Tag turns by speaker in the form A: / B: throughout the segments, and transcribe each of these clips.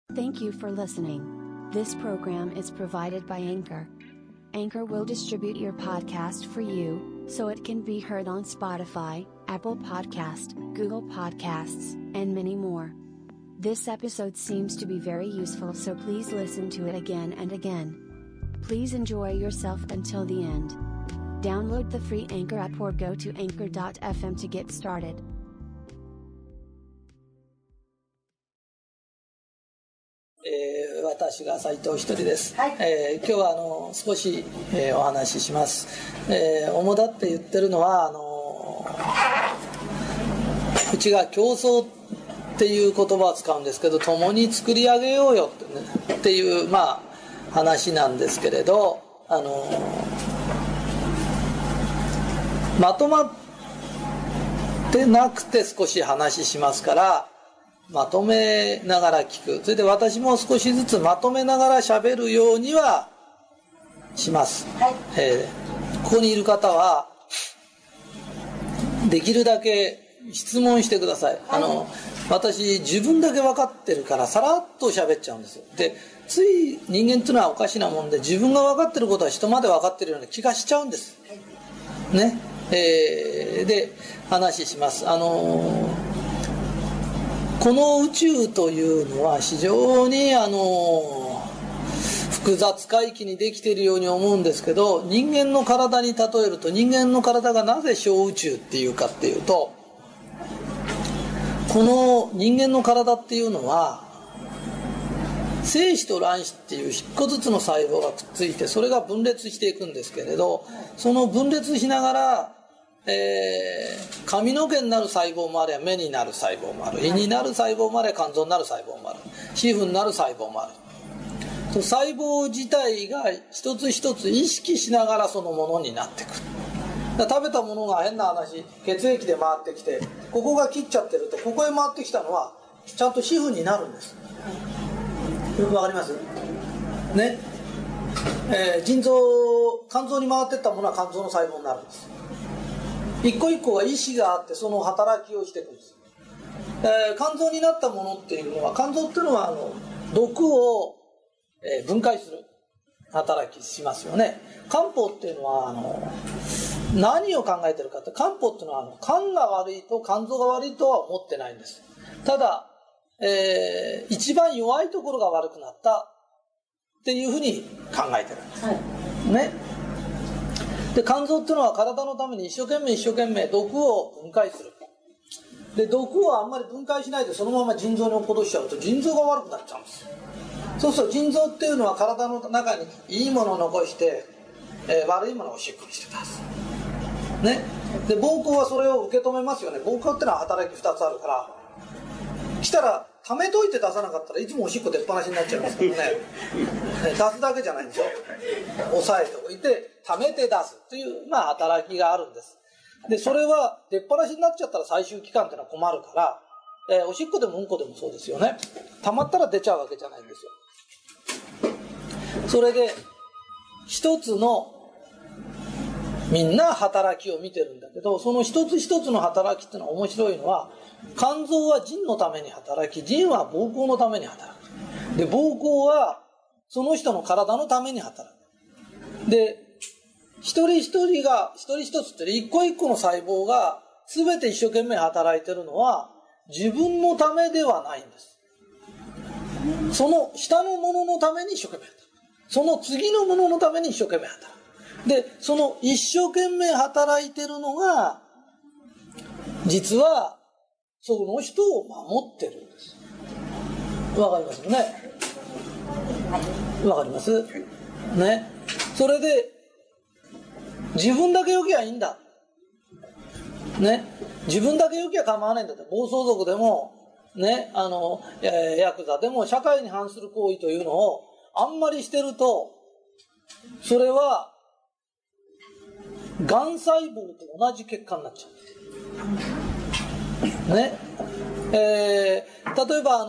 A: Thank you for listening. This program is provided by Anchor. Anchor will distribute your podcast for you, so it can be heard on Spotify, Apple Podcast, Google Podcasts, and many more. This episode seems to be very useful, so please listen to it again and again. Please enjoy yourself until the end. Download the free Anchor app or go to anchor.fm to get started.
B: 私が斉藤ひとりです。はい。今日は少し、お話しします。主だって言ってるのはうちが競争っていう言葉を使うんですけど、共に作り上げようよって、ね、っていう話なんですけれど、まとまってなくて少し話しますから。まとめながら聞く。それで私も少しずつまとめながら喋るようにはします。はい。ここにいる方はできるだけ質問してください。はい、私自分だけ分かってるからさらっと喋っちゃうんですよ。で、つい人間っていうのはおかしなもんで、自分が分かってることは人まで分かってるような気がしちゃうんです。はい、ね。で話します。この宇宙というのは非常に複雑回帰にできているように思うんですけど、人間の体に例えると、人間の体がなぜ小宇宙っていうかっていうと、この人間の体っていうのは精子と卵子っていう一個ずつの細胞がくっついて、それが分裂していくんですけれど、その分裂しながら髪の毛になる細胞もあれば、目になる細胞もある、胃になる細胞もあれば、肝臓になる細胞もある、皮膚になる細胞もある。細胞自体が一つ一つ意識しながらそのものになってくる。食べたものが変な話、血液で回ってきて、ここが切っちゃってると、ここへ回ってきたのはちゃんと皮膚になるんです。わかりますね。肝臓に回ってったものは肝臓の細胞になるんです。一個一個が意志があって、その働きをしていくんです。肝臓になったものっていうのは、肝臓っていうのは毒を、分解する働きしますよね。肝胞っていうのは何を考えてるかって、肝胞っていうのは肝が悪いと肝臓が悪いとは思ってないんです。ただ、一番弱いところが悪くなったっていうふうに考えてるんです、はい、ね。で、肝臓っていうのは体のために一生懸命毒を分解する。で、毒をあんまり分解しないでそのまま腎臓に落っことしちゃうと、腎臓が悪くなっちゃうんです。そうすると腎臓っていうのは体の中にいいものを残して、悪いものをおしっこにして出すね。で、膀胱はそれを受け止めますよね。膀胱ってのは働き2つあるから、来たら溜めといて出さなかったらいつもおしっこ出っ放しになっちゃいますからね。出すだけじゃないんですよ。抑えておいて溜めて出すという働きがあるんです。で、それは出っ放しになっちゃったら最終期間ってのは困るから、おしっこでもうんこでもそうですよね。溜まったら出ちゃうわけじゃないんですよ。それで一つのみんな働きを見てるんだけど、その一つ一つの働きっていうのは面白いのは、肝臓は腎のために働き、腎は膀胱のために働く。で、膀胱はその人の体のために働く。で、一人一つって一個一個の細胞が全て一生懸命働いてるのは自分のためではないんです。その下のもののために一生懸命働く。その次のもののために一生懸命働く。で、その一生懸命働いてるのが実はその人を守ってるんです。わかりますよね。わかりますね。それで自分だけ良きゃいいんだね。自分だけ良きゃ構わないんだって。暴走族でもね、ヤクザでも社会に反する行為というのをあんまりしてると、それはがん細胞と同じ結果になっちゃうね。例えば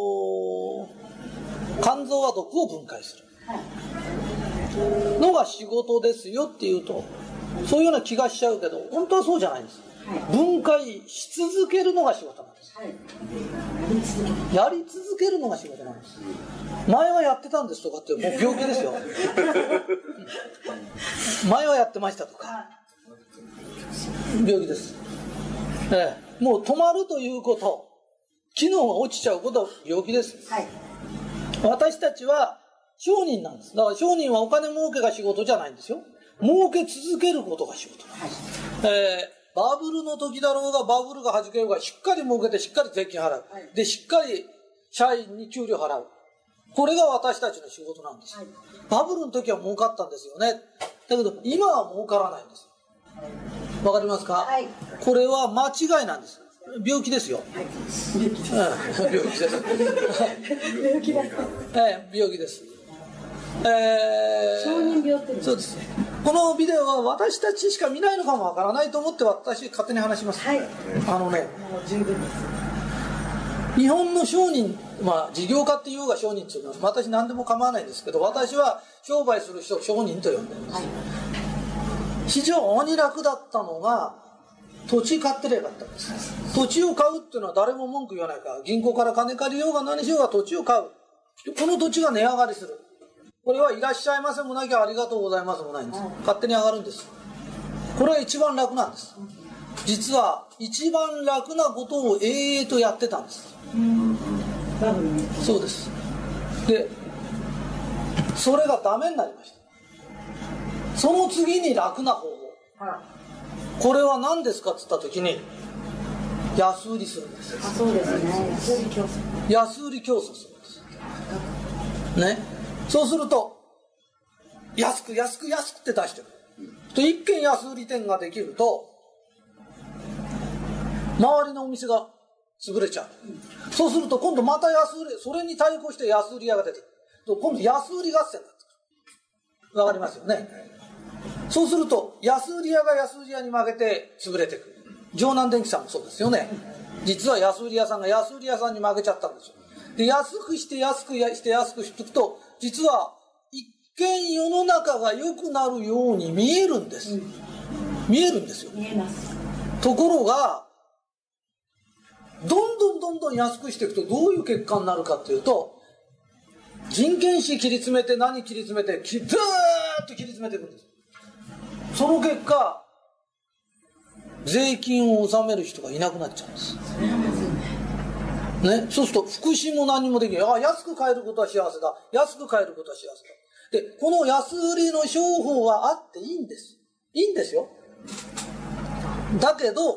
B: 肝臓は毒を分解するのが仕事ですよっていうと、そういうような気がしちゃうけど、本当はそうじゃないんです。分解し続けるのが仕事なんです。 やり続けるのが仕事なんです。前はやってたんですとかってもう病気ですよ。前はやってましたとか病気です。もう止まるということ、機能が落ちちゃうことは病気です。はい、私たちは商人なんです。だから商人はお金儲けが仕事じゃないんですよ。儲け続けることが仕事なんです。はい、バブルの時だろうがバブルが弾けようがしっかり儲けてしっかり税金払う。はい、でしっかり社員に給料払う。これが私たちの仕事なんです。はい、バブルの時は儲かったんですよね。だけど今は儲からないんです。わかりますか？はい、これは間違いなんです。病気ですよ。はい、病気です。病気だ。病気です。
C: 承認病って。
B: そうです。このビデオは私たちしか見ないのかもわからないと思って私勝手に話します。はい。もう十分です。日本の商人、事業家っていうが商人っていうのは私何でも構わないんですけど、私は商売する人を商人と呼んでるんです。はい、非常に楽だったのが土地買ってればよかったんです。土地を買うっていうのは誰も文句言わないから、銀行から金借りようが何しようが土地を買う。この土地が値上がりする。これはいらっしゃいませもなきゃありがとうございますもないんです。勝手に上がるんです。これは一番楽なんです。実は一番楽なことを永遠とやってたんです。そうです。で、それがダメになりました。その次に楽な方法。これは何ですかって言った時に安売りするんです。
C: そうですね。
B: 安売り競争するんです。ね。そうすると安くって出してると、一軒安売り店ができると周りのお店が潰れちゃう。そうすると今度また安売り、それに対抗して安売り屋が出てくると、今度安売り合戦になってくる。わかりますよね。そうすると安売り屋が安売り屋に負けて潰れてくる。城南電機さんもそうですよね。実は安売り屋さんが安売り屋さんに負けちゃったんですよ。で、安くしていくと、実は一見世の中が良くなるように見えるんです。見えるんですよ。
C: 見えます。
B: ところがどんどん安くしていくとどういう結果になるかっていうと、人件費切り詰めてずーっと切り詰めていくんです。その結果税金を納める人がいなくなっちゃうんです。ね、そうすると福祉も何もできない。安く買えることは幸せだ。安く買えることは幸せだ。で、この安売りの商法はあっていいんです。いいんですよ。だけど、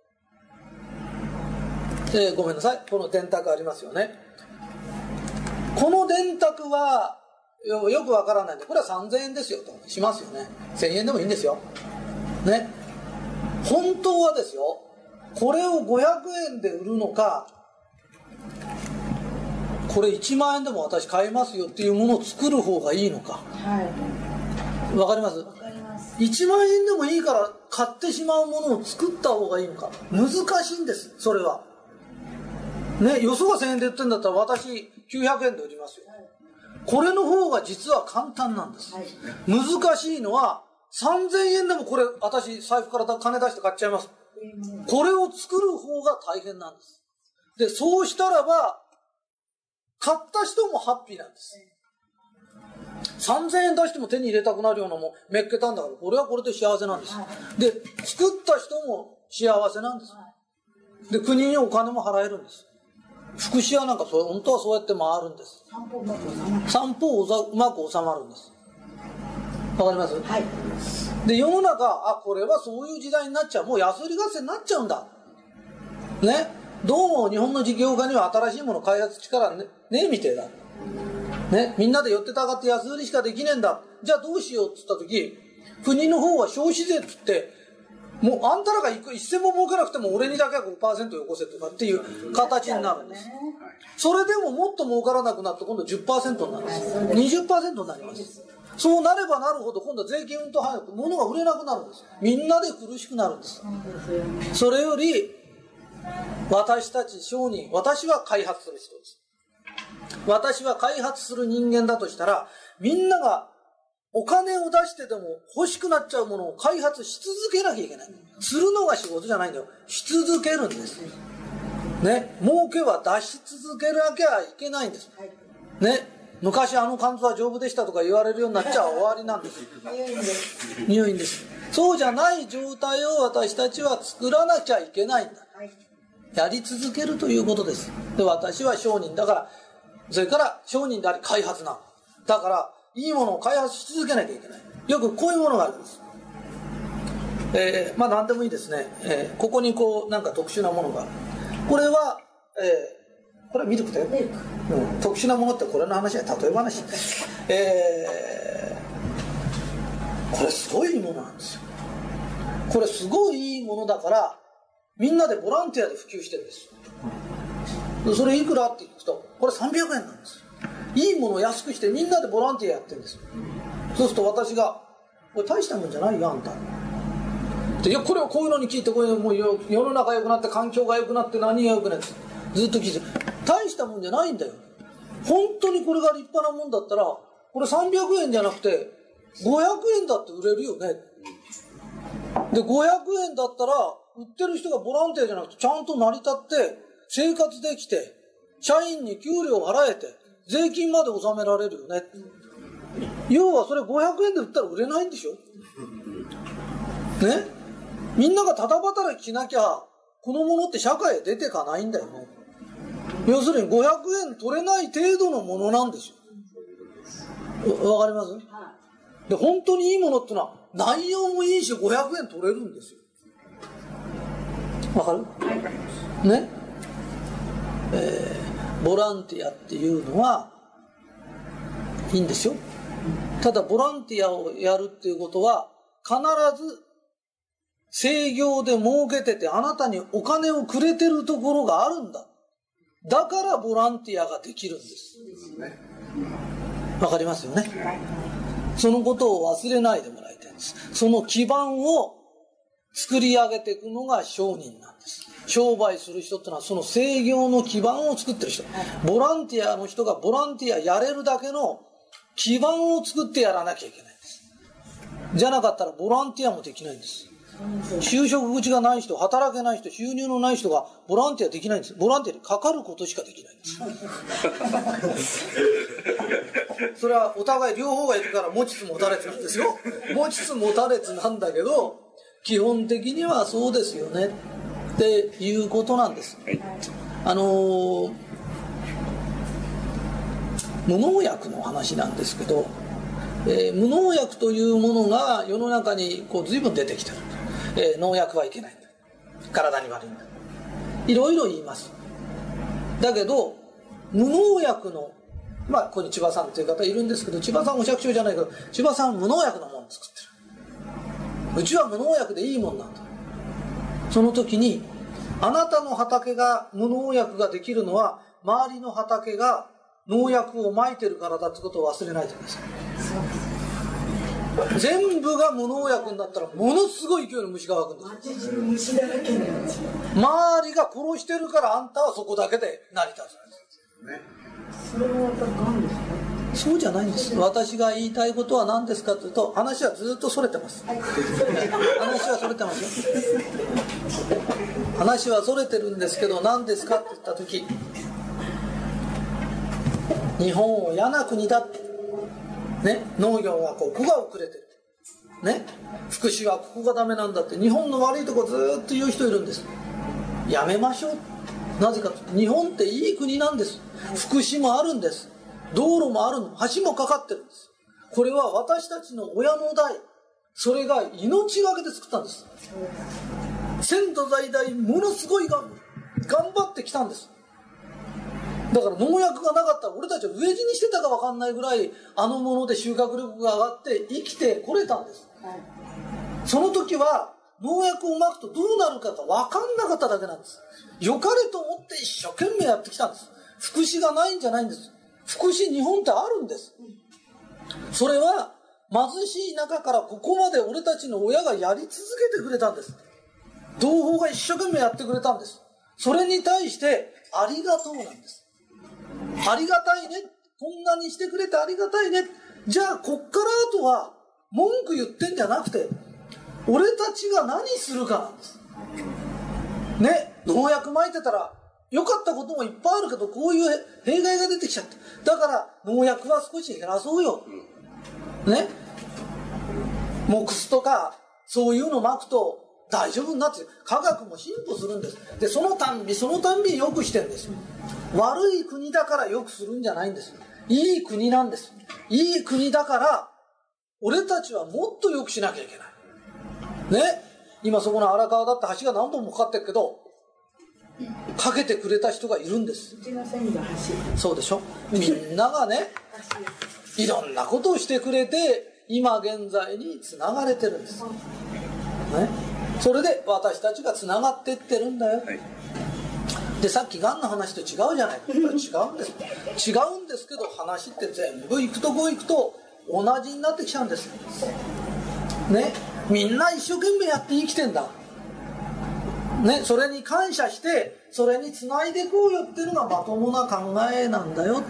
B: ごめんなさい。この電卓ありますよね。この電卓はよくわからないんで、これは3000円ですよとしますよね。1000円でもいいんですよ。ね。本当はですよ、これを500円で売るのか、これ1万円でも私買いますよっていうものを作る方がいいのか。はい。わかります？わかります。1万円でもいいから買ってしまうものを作った方がいいのか。難しいんです、それは。ね、よそが1000円で売ってるんだったら私900円で売りますよ。はい、これの方が実は簡単なんです。はい、難しいのは3000円でもこれ私財布から金出して買っちゃいます。これを作る方が大変なんです。で、そうしたらば買った人もハッピーなんです。3000円出しても手に入れたくなるようなもんめっけたんだから、これはこれで幸せなんです。で、作った人も幸せなんです。で、国にお金も払えるんです。福祉屋なんか本当はそうやって回るんです。三方うまく収まるんです。わかります？はい。で、世の中、これはそういう時代になっちゃう。もう安売り合戦になっちゃうんだ。ね。どうも日本の事業家には新しいもの開発力ねえみてえだ。ね。みんなで寄ってたがって安売りしかできねえんだ。じゃあどうしようって言った時、国の方は消費税って言って、もうあんたらが一銭も儲けなくても俺にだけは 5% よこせとかっていう形になるんです。それでももっと儲からなくなって今度 10% になるんです。20% になります。そうなればなるほど今度は税金うんと早く物が売れなくなるんです。みんなで苦しくなるんです。それより私たち商人、私は開発する人です。私は開発する人間だとしたら、みんながお金を出してでも欲しくなっちゃうものを開発し続けなきゃいけない。するのが仕事じゃないんだよ。し続けるんです。 ね、儲けは出し続けなきゃいけないんです。ね、昔あの肝臓は丈夫でしたとか言われるようになっちゃ終わりなんです。入院です。そうじゃない状態を私たちは作らなきゃいけないんだ。やり続けるということです。で、私は商人だから、それから商人であり開発なんだから、いいものを開発し続けなきゃいけない。よくこういうものがあるんです。まあ何でもいいですね。ここにこうなんか特殊なものがある。これは、これはミルクだよ。特殊なものってこれの話は例え話。これすごいいいものなんですよ。これすごいいいものだからみんなでボランティアで普及してるんです。それいくらって聞くとこれ300円なんです。いいものを安くしてみんなでボランティアやってるんです。そうすると私がこれ大したもんじゃないよあんた。いやこれをこういうのに聞いてこれもう世の中良くなって環境が良くなって何が良くなってずっと聞いて大したもんじゃないんだよ。本当にこれが立派なもんだったらこれ300円じゃなくて500円だって売れるよね。で500円だったら売ってる人がボランティアじゃなくてちゃんと成り立って生活できて社員に給料払えて税金まで納められるよね。要はそれ500円で売ったら売れないんでしょね。みんながただ働きしなきゃこのものって社会へ出てかないんだよね。要するに500円取れない程度のものなんですよ。わかります？で本当にいいものってのは内容もいいし500円取れるんですよ。わかる？ね、ボランティアっていうのはいいんですよ。ただボランティアをやるっていうことは必ず制業で儲けててあなたにお金をくれてるところがあるんだ。だからボランティアができるんです。わかりますよね。そのことを忘れないでもらいたいんです。その基盤を作り上げていくのが商人なんです。商売する人ってのはその制業の基盤を作ってる人。ボランティアの人がボランティアやれるだけの基盤を作ってやらなきゃいけないんです。じゃなかったらボランティアもできないんです。就職口がない人、働けない人、収入のない人がボランティアできないんです。ボランティアにかかることしかできないんです。それはお互い両方がいるから持ちつ持たれつなんですよ。持ちつ持たれつなんだけど基本的にはそうですよねっていうことなんです。無農薬の話なんですけど、無農薬というものが世の中にこう随分出てきてる。農薬はいけないんだ、体に悪いんだ、いろいろ言います。だけど無農薬のここに千葉さんという方いるんですけど、千葉さんお百姓じゃないけど千葉さん無農薬のものを作ってる。うちは無農薬でいいもんなんだ。その時にあなたの畑が無農薬ができるのは周りの畑が農薬をまいてるからだってことを忘れないでください。全部が無農薬になったらものすごい勢いの虫が湧くんです。虫だらけなんです。周りが殺してるからあんたはそこだけで成り立つんです。それはまた何ですか？そうじゃないんです。私が言いたいことは何ですかというと、話はずっとそれてます。話はそれてますよ。話はそれてるんですけど、何ですかって言った時、日本を嫌な国だってね、農業はここが遅れてる、ね、福祉はここがダメなんだって日本の悪いとこずっと言う人いるんです。やめましょう。なぜかと日本っていい国なんです。福祉もあるんです。道路もあるの、橋もかかってるんです。これは私たちの親の代、それが命がけで作ったんです。先祖代々ものすごい頑張ってきたんです。だから農薬がなかったら俺たちは飢え死にしてたか分かんないぐらいあのもので収穫力が上がって生きてこれたんです、はい、その時は農薬をまくとどうなるかが分かんなかっただけなんです。良かれと思って一生懸命やってきたんです。福祉がないんじゃないんです。福祉日本ってあるんです。それは貧しい中からここまで俺たちの親がやり続けてくれたんです。同胞が一生懸命やってくれたんです。それに対してありがとうなんです。ありがたいね、こんなにしてくれてありがたいね。じゃあこっからあとは文句言ってんじゃなくて俺たちが何するかなんですね。農薬撒いてたら良かったこともいっぱいあるけど、こういう弊害が出てきちゃった。だから農薬は少し減らそうよ。ね。モクスとか、そういうの撒くと大丈夫になって、科学も進歩するんです。で、そのたんびに良くしてるんですよ。悪い国だから良くするんじゃないんです。いい国なんです。いい国だから、俺たちはもっと良くしなきゃいけない。ね。今そこの荒川だって橋が何本もかかってるけど、かけてくれた人がいるんです。
C: うちの線が橋。
B: そうでしょ。みんながね、いろんなことをしてくれて、今現在につながれてるんです。ね。それで私たちがつながっていってるんだよ。はい、で、さっきがんの話と違うじゃないか。これ違うんです。違うんですけど、話って全部行くとこう行くと同じになってきちゃうんです。ね。みんな一生懸命やって生きてんだ。ね。それに感謝して、それにつないでいこうよっていうのがまともな考えなんだよ。はい、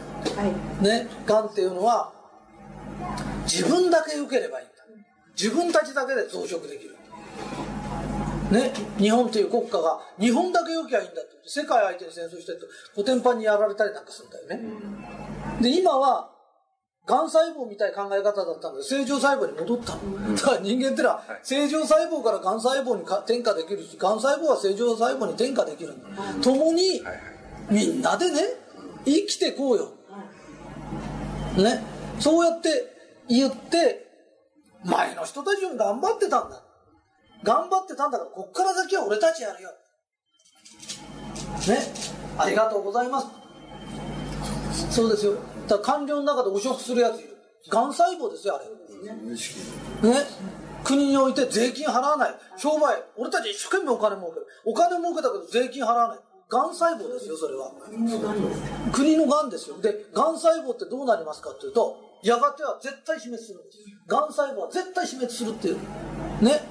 B: ね。がんっていうのは、自分だけ良ければいいんだ。自分たちだけで増殖できる。ね、日本という国家が日本だけ良きゃいいんだって世界相手に戦争してるとコテンパンにやられたりなんかするんだよね。で、今はがん細胞みたいな考え方だったんで正常細胞に戻ったの。だから人間ってのは正常細胞からがん細胞に転化できるし、がん細胞は正常細胞に転化できるんだ。共にみんなでね生きてこうよ。ね、そうやって言って前の人たちも頑張ってたんだ。頑張ってたんだから、こっから先は俺たちやるよ。ね。ありがとうございます。そうですよ。だから官僚の中で汚職するやついる。がん細胞ですよ、あれ。ね。国において税金払わない。商売、俺たち一生懸命お金儲ける。お金儲けたけど税金払わない。がん細胞ですよ、それは。国のがんですよ。で、がん細胞ってどうなりますかっていうと、やがては絶対死滅するんです。がん細胞は絶対死滅するっていう。ね。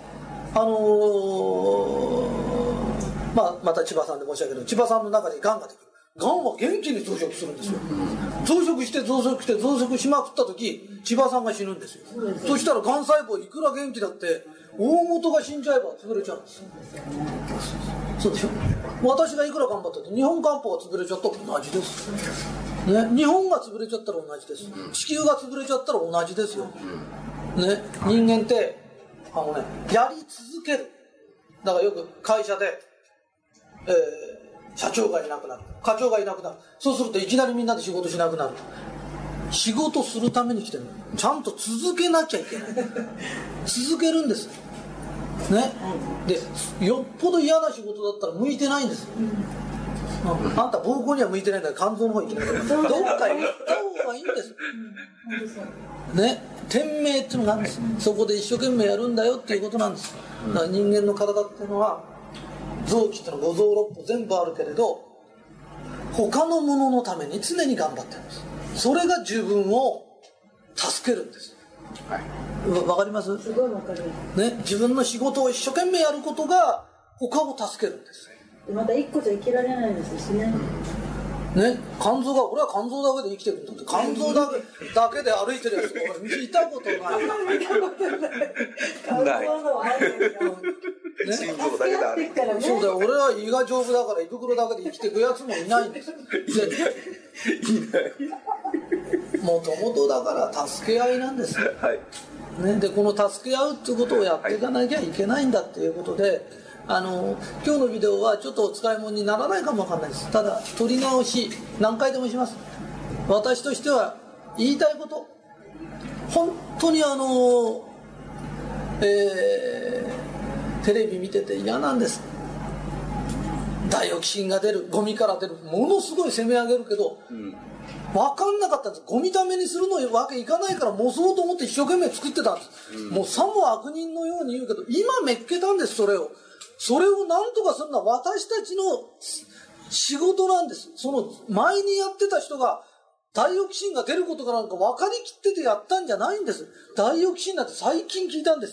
B: また千葉さんで申し上げる。千葉さんの中にがんができる。がんは元気に増殖するんですよ。増殖して増殖して増殖しまくった時、千葉さんが死ぬんですよ。そしたらがん細胞いくら元気だって大元が死んじゃえば潰れちゃうんですよ。そうでしょ。私がいくら頑張ったって日本漢方が潰れちゃったら同じです、ね、日本が潰れちゃったら同じです。地球が潰れちゃったら同じですよ、ね、人間ってやり続ける。だからよく会社で、社長がいなくなる、課長がいなくなる。そうするといきなりみんなで仕事しなくなる。仕事するために来てる。ちゃんと続けなきゃいけない。続けるんですね。で、よっぽど嫌な仕事だったら向いてないんです。あんた膀胱には向いてないんだから肝臓の方に行けない。どっか行った方がいいんです。ね、天命っていうのがあるんです。そこで一生懸命やるんだよっていうことなんです。だから人間の体っていうのは臓器っていうのは五臓六腑全部あるけれど、他のもののために常に頑張ってるんです。それが自分を助けるんです。わかります？
C: すごいわかる。
B: ね、自分の仕事を一生懸命やることが他を助けるんです。
C: また一個じゃ生きられないですしね。
B: ね、肝臓が、俺は肝臓だけで生きてるんだって。肝臓だけで歩いてるやつとか見たことない。
C: 心臓だけで歩いてる。
B: そうだよ、俺は胃が丈夫だから胃袋だけで生きていくやつもいないんです。もともとだから助け合いなんです、はいね、でこの助け合うっていうことをやっていかなきゃいけないんだっていうことで、今日のビデオはちょっとお使い物にならないかもわかんないです。ただ撮り直し何回でもします。私としては言いたいこと、本当にテレビ見てて嫌なんです。ダイオキシンが出る、ゴミから出る、ものすごい攻め上げるけど、分かんなかったんです。ゴミためにするのわけいかないから模そうと思って一生懸命作ってたんです、もうさも悪人のように言うけど今めっけたんです。それを何とかするのは私たちの仕事なんです。その前にやってた人がダイオキシンが出ることかなんか分かりきっててやったんじゃないんです。ダイオキシンなんて最近聞いたんです。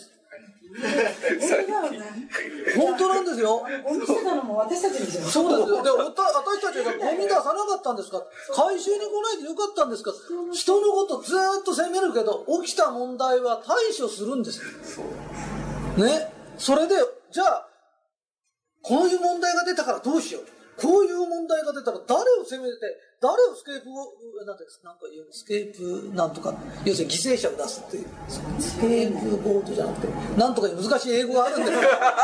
B: 本当なんですよ。
C: ゴミ捨てたのも私たちですよ。
B: そうですよ。で、私たちがゴミ出さなかったんですか、回収に来ないでよかったんですか、人のことずーっと責めるけど起きた問題は対処するんですね。それでじゃあこういう問題が出たからどうしよう、 こういう問題が出たら誰を責めて、誰をスケープなんてなんか言うの、スケープなんとか、要するに犠牲者を出すっていう、スケープゴートじゃなくて、なんとか難しい英語があるんですよ。幸い私は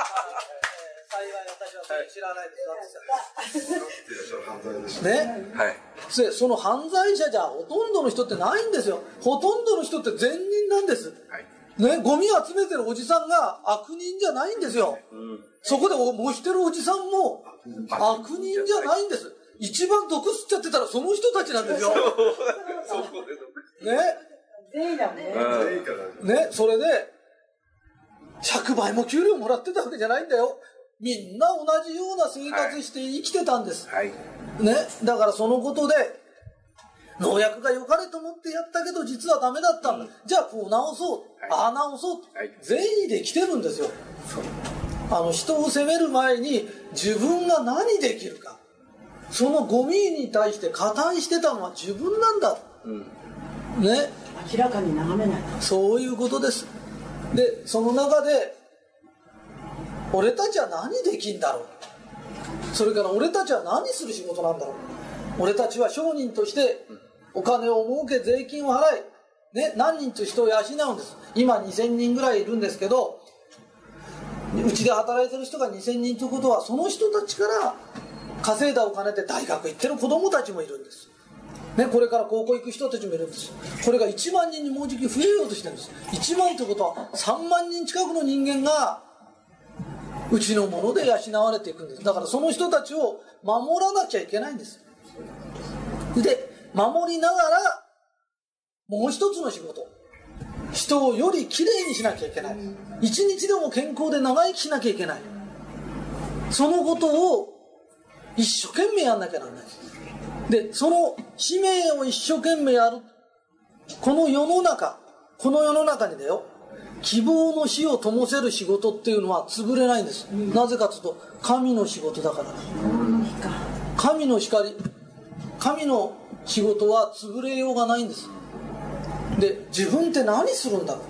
B: それ知らないです。ね、はい、その犯罪者じゃほとんどの人ってないんですよ。ほとんどの人って善人なんです。はいね、ゴミ集めてるおじさんが悪人じゃないんですよ。そこで模してるおじさんも悪人じゃないんです。一番毒吸っちゃってたらその人たちなんですよ。ね、それで100倍も給料もらってたわけじゃないんだよ。みんな同じような生活して生きてたんです。はいね、だからそのことで農薬が良かれと思ってやったけど実はダメだったんだ、じゃあこう直そう、ああ直そう、善意で来てるんですよ。人を責める前に自分が何できるか、そのゴミに対して加担してたのは自分なんだ、ね、
C: 明らかに眺めない、
B: そういうことです。でその中で俺たちは何できんだろう、それから俺たちは何する仕事なんだろう、俺たちは商人としてお金を儲け税金を払い、ね、何人と人を養うんです。今2000人ぐらいいるんですけど、うちで働いてる人が2000人ということはその人たちから稼いだお金で大学行ってる子供たちもいるんです、ね、これから高校行く人たちもいるんです。これが1万人にもうじき増えようとしてるんです。1万ということは3万人近くの人間がうちのもので養われていくんです。だからその人たちを守らなきゃいけないんです。で守りながらもう一つの仕事、人をよりきれいにしなきゃいけない、一日でも健康で長生きしなきゃいけない、そのことを一生懸命やんなきゃならない。でその使命を一生懸命やるこの世の中にだよ、希望の火を灯せる仕事っていうのは潰れないんです、なぜかというと神の仕事だから。神の光、神の仕事は潰れようがないんです。で自分って何するんだろう、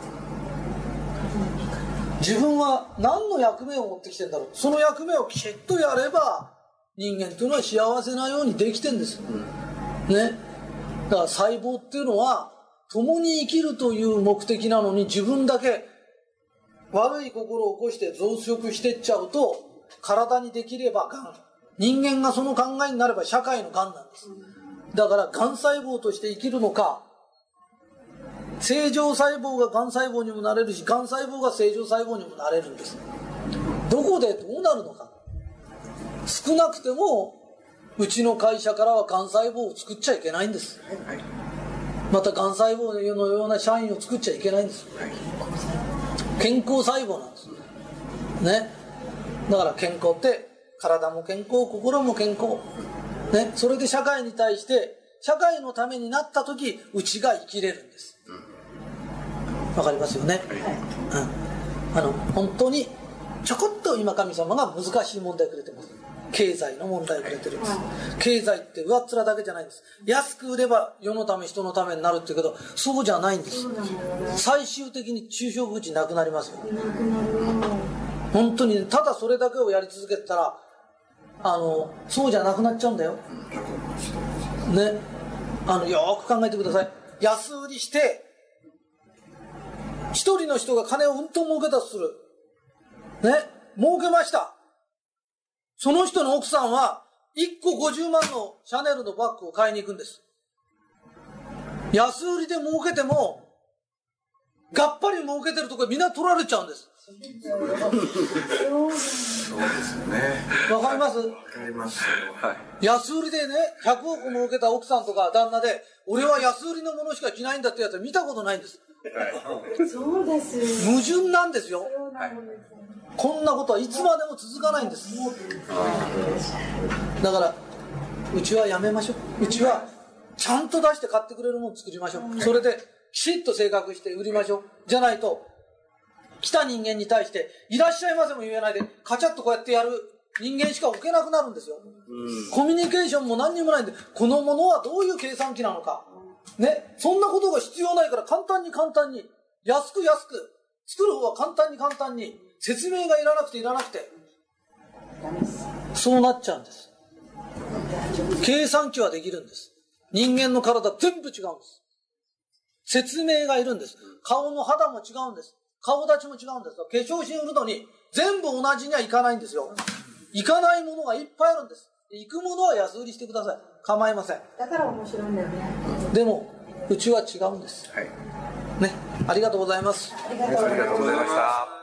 B: 自分は何の役目を持ってきてんだろう、その役目をきちっとやれば人間というのは幸せなようにできてんです、ね、だから細胞っていうのは共に生きるという目的なのに自分だけ悪い心を起こして増殖してっちゃうと体にできればがん、人間がその考えになれば社会のがんなんです。だからがん細胞として生きるのか、正常細胞ががん細胞にもなれるし、がん細胞が正常細胞にもなれるんです。どこでどうなるのか、少なくてもうちの会社からはがん細胞を作っちゃいけないんです。またがん細胞のような社員を作っちゃいけないんです。健康細胞なんですね。だから健康って体も健康、心も健康、ね、それで社会に対して社会のためになった時うちが生きれるんです。わかりますよね、本当にちょこっと今神様が難しい問題くれてます。経済の問題をくれてるんです。経済って上っ面だけじゃないんです。安く売れば世のため人のためになるって言うけどそうじゃないんです。最終的に中小口なくなりますよ。本当にただそれだけをやり続けてたらそうじゃなくなっちゃうんだよね。よく考えてください。安売りして一人の人が金をうんと儲けたとするね、儲けました。その人の奥さんは1個50万のシャネルのバッグを買いに行くんです。安売りで儲けてもがっぱり儲けてるところみんな取られちゃうんです。そうですね。わかります？わかります。安売りでね100億儲けた奥さんとか旦那で俺は安売りのものしか着ないんだってやつは見たことないんです。
C: そうです。
B: 矛盾なんですよ。こんなことはいつまでも続かないんです。だからうちはやめましょう。うちはちゃんと出して買ってくれるものを作りましょう。それできちっと正確して売りましょう。じゃないと来た人間に対していらっしゃいませも言えないでカチャッとこうやってやる人間しか置けなくなるんですよ。コミュニケーションも何にもないんでこのものはどういう計算機なのかね、そんなことが必要ないから簡単に安く作る方は簡単に説明がいらなくてそうなっちゃうんです。 計算機はできるんです。人間の体全部違うんです。説明がいるんです。顔の肌も違うんです。顔立ちも違うんです。化粧品売るのに全部同じにはいかないんですよ。いかないものがいっぱいあるんです。行くものは安売りしてください。構いません。
C: だから面白いんだよね。
B: でもうちは違うんです。
D: はい。
B: ね、ありがとうございます。
C: ありがとうございました。